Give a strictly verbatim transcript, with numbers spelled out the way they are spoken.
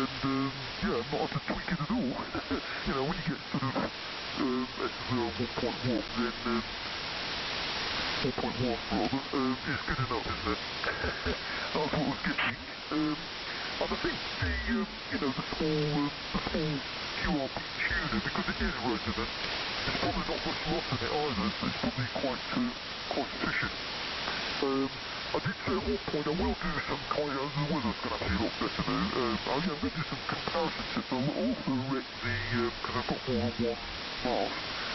and um, yeah, I'm not had to tweak it at all. You know, when you get sort of um, at uh, one point one, then um, four point one rather um, is good enough, isn't it? That's what I was getting. Um, and I think the um, you know the small um, the small Q R P tuner, because it is resonant, it's probably not much loss in it either, so it's probably quite uh, quite efficient. Um, I did say at one point I will do some kind of, the weather's going to be a lot better now, um, oh yeah, I'm going to do some comparison tests. I'll also rec the, because um, I've got more than one mask,